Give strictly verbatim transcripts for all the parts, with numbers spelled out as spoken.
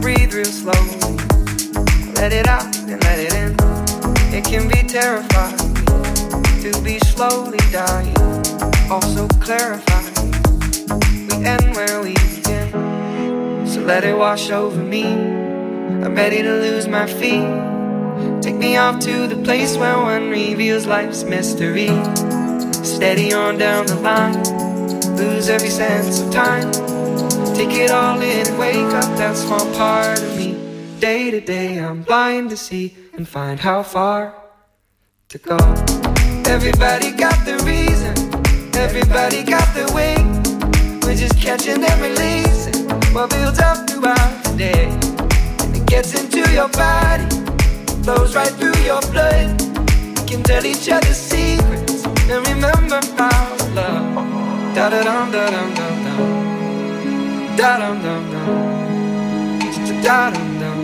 breathe real slowly. Let it out and let it in. It can be terrifying to be slowly dying, also clarifying. We end where we begin, so let it wash over me. I'm ready to lose my feet. Take me off to the place where one reveals life's mystery. Steady on down the line, lose every sense of time. Take it all in and wake up that small part of me. Day to day I'm blind to see and find how far to go. Everybody got the reason, everybody got the way. We're just catching and releasing what builds up throughout the day. And it gets into your body, flows right through your blood. We can tell each other secrets and remember our love. Da da dum da dum dum dum. Da dum dum dum. Da dum dum.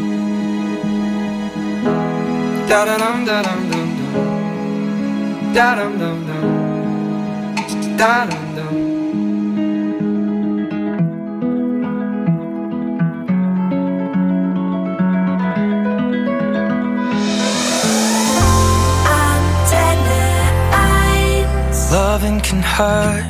Da da dum da dum dum dum. Da dum dum dum. Da dum dum. Loving can hurt.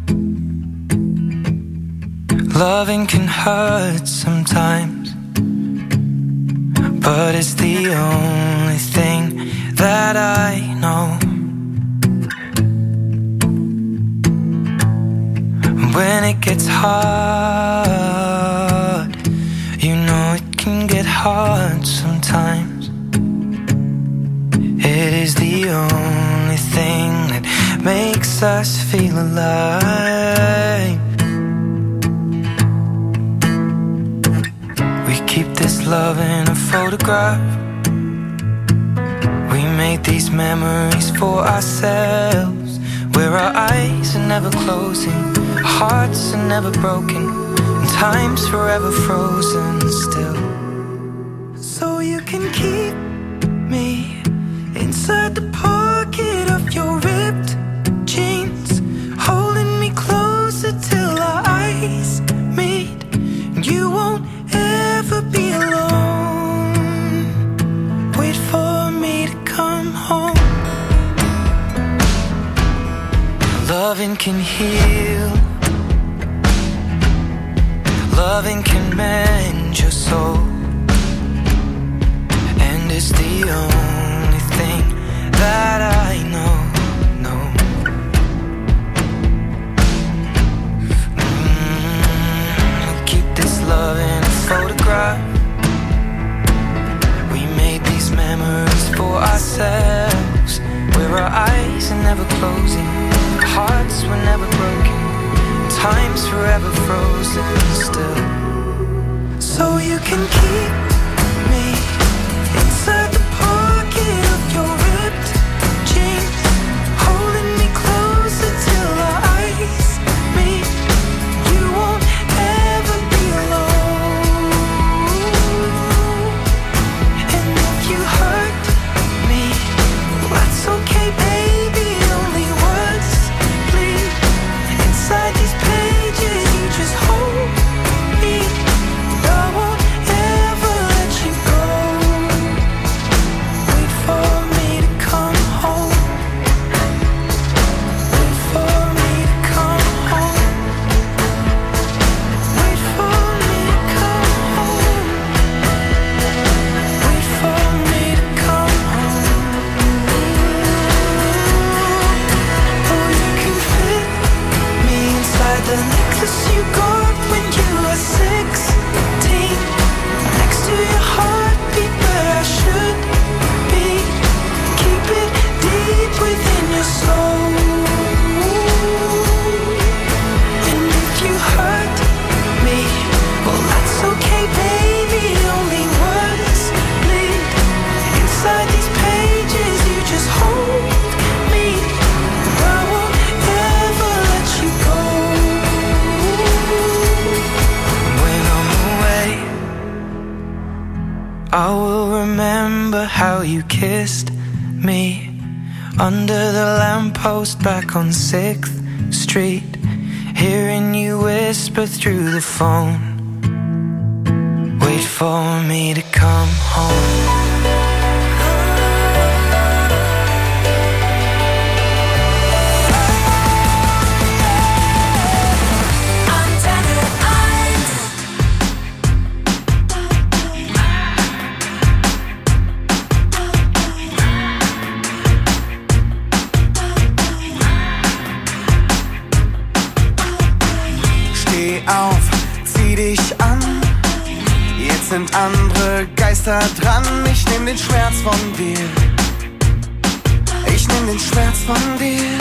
Loving can hurt sometimes, but it's the only thing that I know. When it gets hard, you know it can get hard sometimes. It is the only thing that makes us feel alive. We keep this love in a photograph. We made these memories for ourselves, where our eyes are never closing, our hearts are never broken, and time's forever frozen still. So you can keep me inside the pocket of your ripped jeans, holding me closer till our eyes meet. You won't ever be alone. Wait for me to come home. Loving can heal. Loving can mend your soul, and it's the only thing that I know. Love in a photograph. We made these memories for ourselves, where our eyes are never closing, our hearts were never broken, time's forever frozen still. So you can keep me inside the pocket of your ripped jeans, holding me closer till our eyes meet. You won't ever be alone. And if you hurt me, well, that's okay, baby. Only words bleed inside these pages. You just hold me. I won't ever let you go. Wait for me to come home. Wait for me to come home. Wait for me to come home. Wait for me to come home. Oh, you can fit me inside the necklace you got when you were sixteen, next to your heartbeat where I should be. Keep it deep within your soul. And if you hurt me, well, that's okay, baby. Only words bleed inside these pages. You just hold me. I won't ever let you go. When I'm away, I will remember how you kissed me under the lamppost back on sixth Street, hearing you whisper through the phone. Wait for me to come home. Auf, zieh dich an, jetzt sind andere Geister dran. Ich nehm den Schmerz von dir, ich nehm den Schmerz von dir.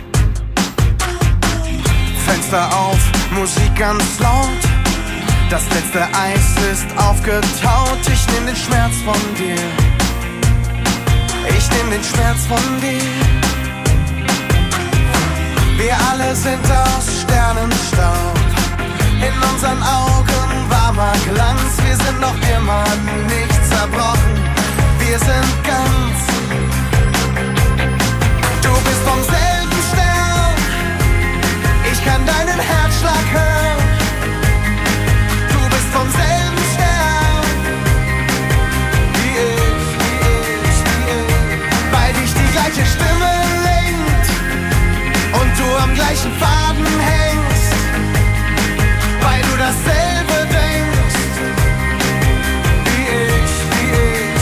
Fenster auf, Musik ganz laut, das letzte Eis ist aufgetaut. Ich nehm den Schmerz von dir, ich nehm den Schmerz von dir. Wir alle sind aus Sternenstaub, in unseren Augen warmer Glanz. Wir sind noch immer nicht zerbrochen, wir sind ganz. Du bist vom selben Stern, ich kann deinen Herzschlag hören. Du bist vom selben Stern, wie ich, wie ich, wie ich. Weil dich die gleiche Stimme lenkt und du am gleichen Faden hängst. Weil du dasselbe denkst, wie ich, wie ich,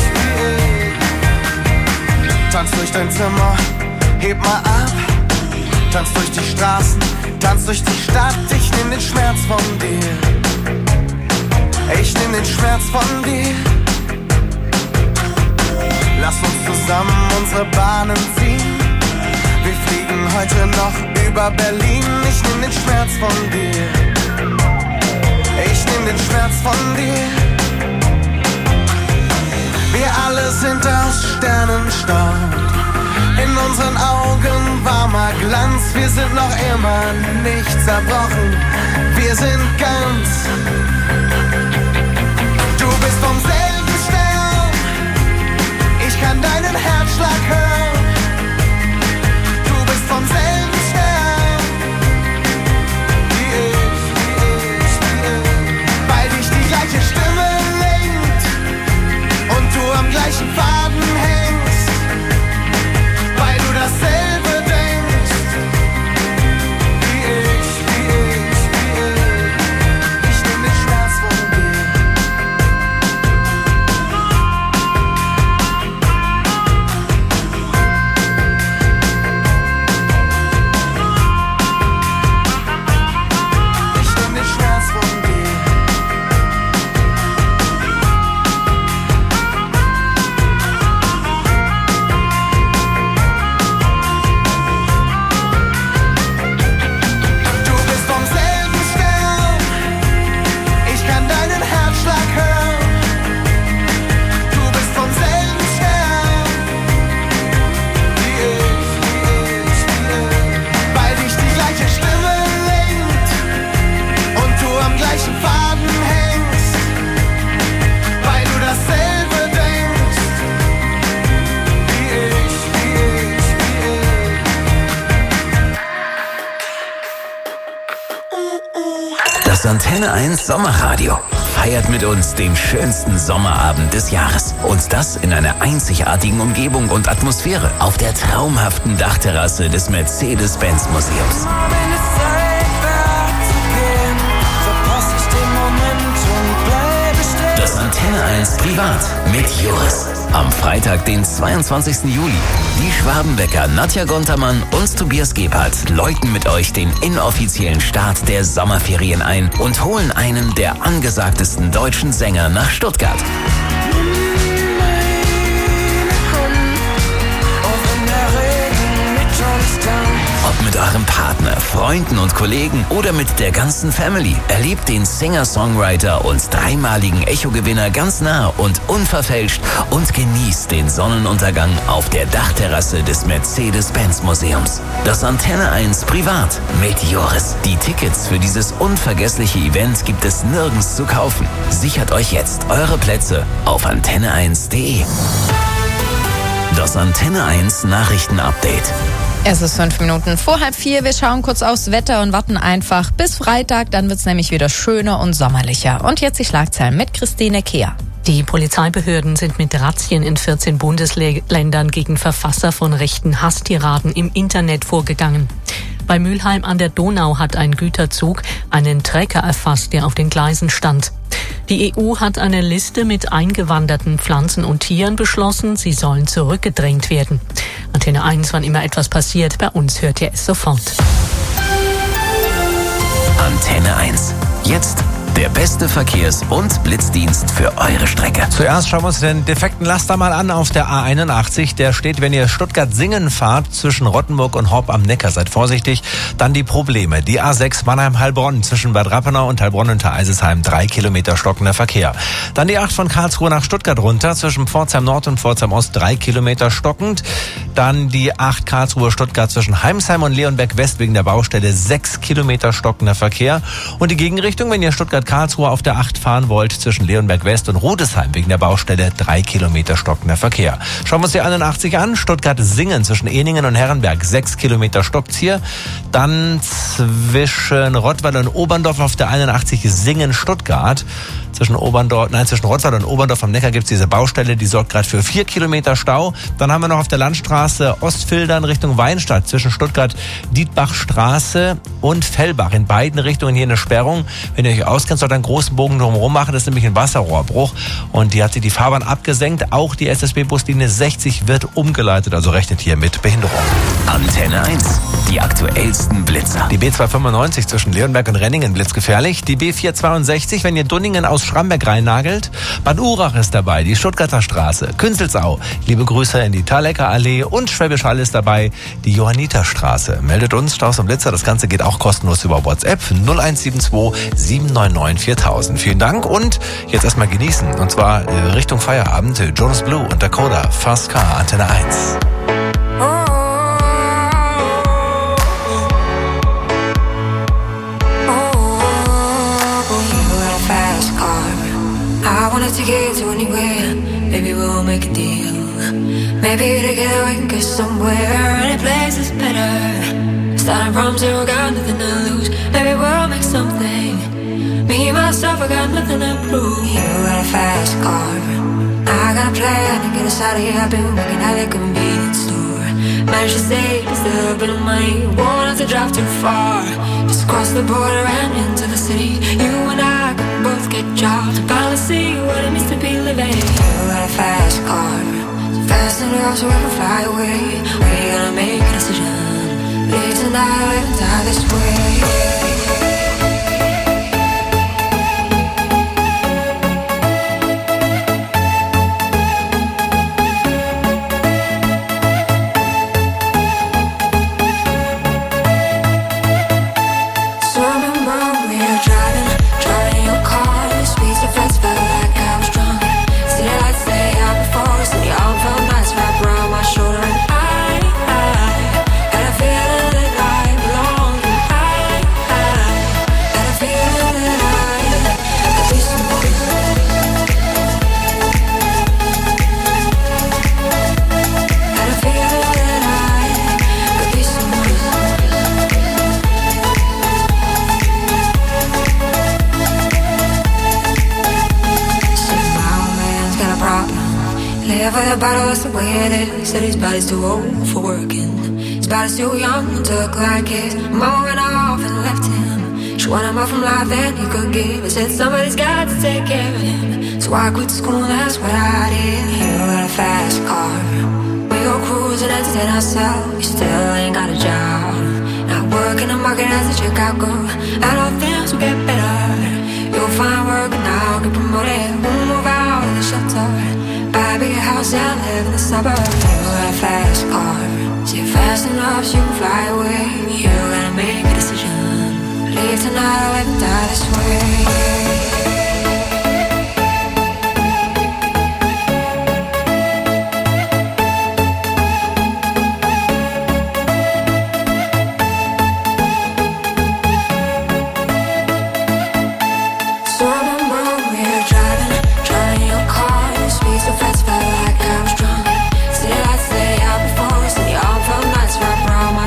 wie ich. Tanz durch dein Zimmer, heb mal ab. Tanz durch die Straßen, tanz durch die Stadt. Ich nehm den Schmerz von dir, ich nehm den Schmerz von dir. Lass uns zusammen unsere Bahnen ziehen. Wir fliegen heute noch über Berlin. Ich nehm den Schmerz von dir, ich nehm den Schmerz von dir. Wir alle sind aus Sternenstaub, in unseren Augen warmer Glanz. Wir sind noch immer nicht zerbrochen, wir sind ganz. Du bist vom selben Stern, ich kann deinen Herzschlag hören. Du bist vom selben Stern, wie ich, wie ich, wie ich. Weil dich die gleiche Stimme lenkt und du am gleichen Faden hängst. Weil du dasselbe denkst, wie ich, wie ich, wie ich. Ich nehm den Schmerz von dir. Ich nehm den Schmerz von dir. Du bist vom selben Stern, ich kann deinen Herzschlag hören. Du bist vom selben Stern, wie ich, wie ich, wie ich. Weil dich die gleiche Stimme lenkt und du am gleichen Faden hängst. Weil du dasselbe denkst, wie ich, wie ich, wie ich. Das Antenne eins Sommerradio feiert mit uns den schönsten Sommerabend des Jahres. Und das in einer einzigartigen Umgebung und Atmosphäre auf der traumhaften Dachterrasse des Mercedes-Benz Museums. Wenn es Zeit wäre zu gehen, verpasse ich den Moment und bleibe stehen. Das Antenne eins Privat mit Joris. Am Freitag, den zweiundzwanzigsten Juli. Die Schwabenbäcker Nadja Gontermann und Tobias Gebhardt läuten mit euch den inoffiziellen Start der Sommerferien ein und holen einen der angesagtesten deutschen Sänger nach Stuttgart. Ob mit eurem Partner, Freunden und Kollegen oder mit der ganzen Family, erlebt den Singer-Songwriter und dreimaligen Echo-Gewinner ganz nah und unverfälscht und genießt den Sonnenuntergang auf der Dachterrasse des Mercedes-Benz Museums. Das Antenne eins Privat mit Joris. Die Tickets für dieses unvergessliche Event gibt es nirgends zu kaufen. Sichert euch jetzt eure Plätze auf antenne eins punkt de. Das Antenne eins Nachrichten-Update. Es ist fünf Minuten vor halb vier. Wir schauen kurz aufs Wetter und warten einfach bis Freitag. Dann wird es nämlich wieder schöner und sommerlicher. Und jetzt die Schlagzeilen mit Christine Kehr. Die Polizeibehörden sind mit Razzien in vierzehn Bundesländern gegen Verfasser von rechten Hasstiraden im Internet vorgegangen. Bei Mülheim an der Donau hat ein Güterzug einen Trecker erfasst, der auf den Gleisen stand. Die E U hat eine Liste mit eingewanderten Pflanzen und Tieren beschlossen. Sie sollen zurückgedrängt werden. Antenne eins, wann immer etwas passiert, bei uns hört ihr es sofort. Antenne eins. Jetzt der beste Verkehrs- und Blitzdienst für eure Strecke. Zuerst schauen wir uns den defekten Laster mal an auf der A einundachtzig. Der steht, wenn ihr Stuttgart-Singen fahrt, zwischen Rottenburg und Horb am Neckar. Seid vorsichtig. Dann die Probleme. Die A sechs Mannheim-Heilbronn zwischen Bad Rappenau und Heilbronn unter Eisesheim. Drei Kilometer stockender Verkehr. Dann die acht von Karlsruhe nach Stuttgart runter zwischen Pforzheim Nord und Pforzheim Ost. Drei Kilometer stockend. Dann die acht Karlsruhe-Stuttgart zwischen Heimsheim und Leonberg West wegen der Baustelle. Sechs Kilometer stockender Verkehr. Und die Gegenrichtung, wenn ihr Stuttgart Karlsruhe auf der acht fahren wollt, zwischen Leonberg West und Rudesheim wegen der Baustelle, drei Kilometer stockender Verkehr. Schauen wir uns die einundachtzig an. Stuttgart-Singen zwischen Eningen und Herrenberg, sechs Kilometer stockt's hier. Dann zwischen Rottweil und Oberndorf auf der einundachtzig Singen-Stuttgart. Zwischen Oberndorf, nein, zwischen Rottweil und Oberndorf am Neckar gibt's diese Baustelle, die sorgt gerade für vier Kilometer Stau. Dann haben wir noch auf der Landstraße Ostfildern Richtung Weinstadt zwischen Stuttgart-Dietbachstraße und Fellbach. In beiden Richtungen hier eine Sperrung. Wenn ihr euch auskennt, sollt ihr einen großen Bogen drumherum machen. Das ist nämlich ein Wasserrohrbruch. Und die hat sich die Fahrbahn abgesenkt. Auch die S S B-Buslinie sechzig wird umgeleitet. Also rechnet hier mit Behinderung. Antenne eins. Die aktuellsten Blitzer. Die B zweihundertfünfundneunzig zwischen Leonberg und Renningen blitzgefährlich. Die B vierhundertzweiundsechzig, wenn ihr Dunningen aus Schramberg reinnagelt. Bad Urach ist dabei, die Stuttgarter Straße, Künzelsau. Liebe Grüße in die Thalecker Allee und Schwäbisch Hall ist dabei, die Johanniterstraße. Meldet uns Staus und Blitzer. Das Ganze geht auch kostenlos über WhatsApp null eins sieben zwei sieben neun neun viertausend. Vielen Dank und jetzt erstmal genießen. Und zwar äh, Richtung Feierabend. Jonas Blue und Dakota, Fast Car, Antenne eins. I wanna take it to anywhere. Maybe we'll make a deal. Maybe together we can get somewhere. Any place is better. Starting from zero, got nothing to lose. Maybe we'll make something. Me, myself, I got nothing to prove. You got a fast car. I got a plan to get us out of here. I've been working at the convenience store. Managed to save just a little bit of money. Won't have to drive too far. Just cross the border and into the city. You and I can both get jobs and finally see what it means to be living. You got a fast car, so fast enough so we can fly away. We're gonna make a decision. Live tonight or live and die this way. For the bottle, that's the way it is. Said his body's too old for working. His body's too young to look like his mom went off and left him. She wanted more from life than he could give. I said somebody's got to take care of him. So I quit school, that's what I did. You got a fast car. We go cruising, entertain ourselves. You still ain't got a job. Not working the market as a checkout girl. I know things will get better. You'll find work and I'll get promoted. We'll move out of the shelter. Buy a bigger house and live in the suburbs. You got a fast car. So you're fast enough so you can fly away. You gotta make a decision. Leave tonight or live and die this way. Felt like I was drunk. See the lights lay out before us, and the all felt nice right around my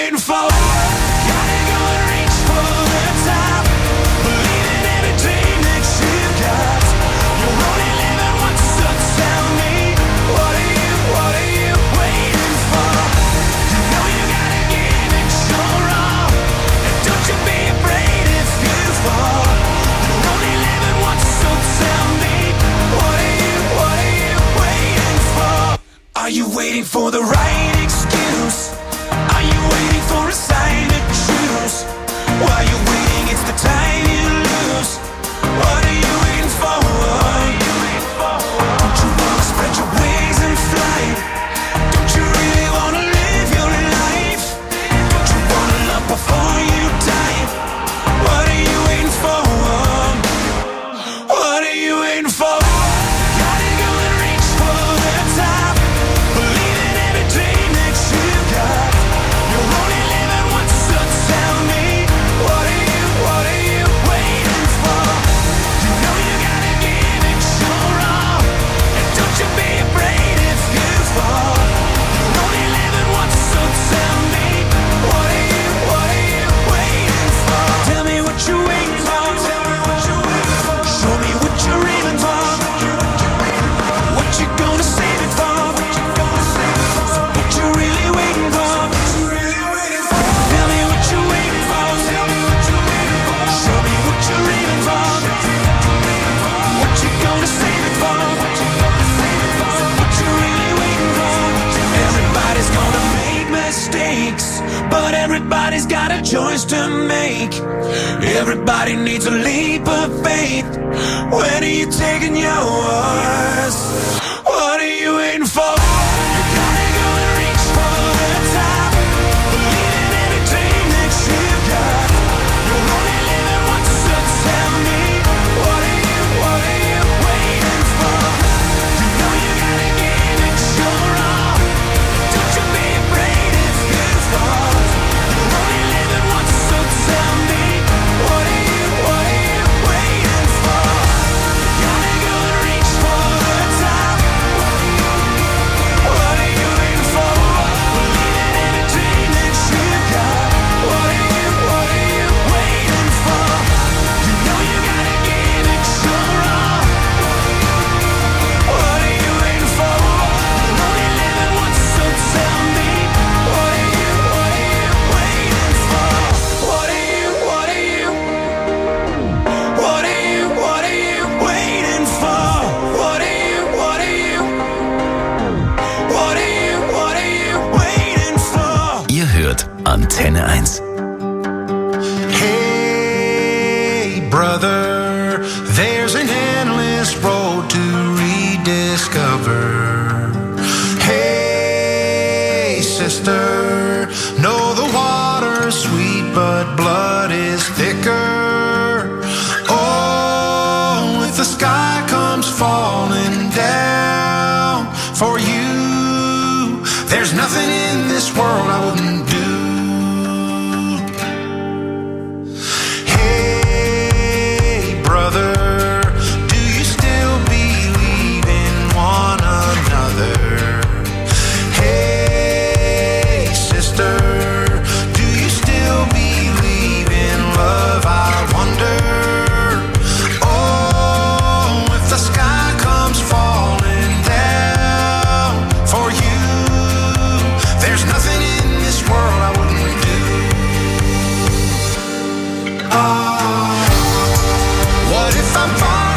waiting for? Gotta go and reach for the top. Believe in every dream that you've got. You're only living once, so tell me, what are you, what are you waiting for? You know you gotta give it your all, and don't you be afraid if you fall. You're only living once, so tell me, what are you, what are you waiting for? Are you waiting for the right excuse? Are you waiting for a sign to choose? While you're waiting, it's the time you lose. What are you waiting for? Don't you wanna spread your wings and fly? Don't you really wanna live your life? Don't you wanna love before you die? What are you waiting for? What are you waiting for? Gotta go and reach for the top. Believe in every dream that you've got. You're only living once, so tell me, what are you, what are you waiting for? You know you gotta give it your all, and don't you be afraid if you fall. You're only living once, so tell me, what are you, what are you waiting for? Tell me what you're waiting for. Tell me what you're waiting for. Show me what you're aiming for. What you gonna save it for? What you really waiting for? Tell me what you're waiting for. Show me what you're aiming for. What you gonna save it for? What you really waiting for? Everybody's gonna make mistakes, but everybody's got a choice to make. Everybody needs a leap of faith. When are you taking yours? What are you waiting for? You gotta go and reach for the top. Believe in every dream that you've got. You're only living once, so tell me, what are you, what are you waiting for? You know you gotta give it your all. Don't you be afraid if you fall. You're only living once, so tell me, what are you, what are you waiting for? Gotta go and reach for the top. What are you waiting for? Believe in every dream that you've got. What are you, what are you waiting for? You know you gotta give it your all. What are you waiting for? You're only living once, so tell me, what are you, what are you waiting for? What are you, what are you, what are you, what are you waiting for? What are you, what are you, what are you, what are you waiting for? Ihr hört Antenne eins. Hey, brother, there's an endless road to rediscover. Hey, sister, know the water's sweet, but blood is thicker. Oh, if the sky comes falling down for you, there's nothing in this world I wouldn't do. Hey, brother, do you still believe in one another? Hey, sister, do you still believe in love? I wonder. Oh, if the sky comes falling down for you, there's nothing in this world I wouldn't do. Oh, what if I'm falling?